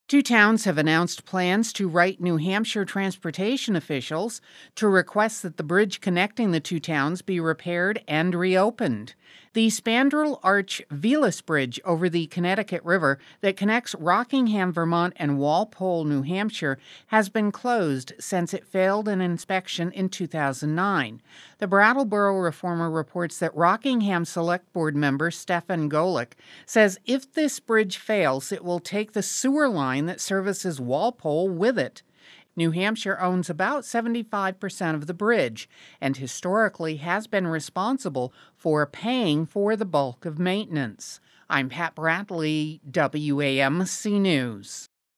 Two towns have announced plans to write New Hampshire transportation officials to request that the bridge connecting the two towns be repaired and reopened. The Spandrel Arch Vilas Bridge over the Connecticut River that connects Rockingham, Vermont and Walpole, New Hampshire has been closed since it failed an inspection in 2009. The Brattleboro Reformer reports that Rockingham Select Board member Stefan Golick says if this bridge fails, it will take the sewer line that services Walpole with it. New Hampshire owns about 75% of the bridge and historically has been responsible for paying for the bulk of maintenance. I'm Pat Bradley, WAMC News.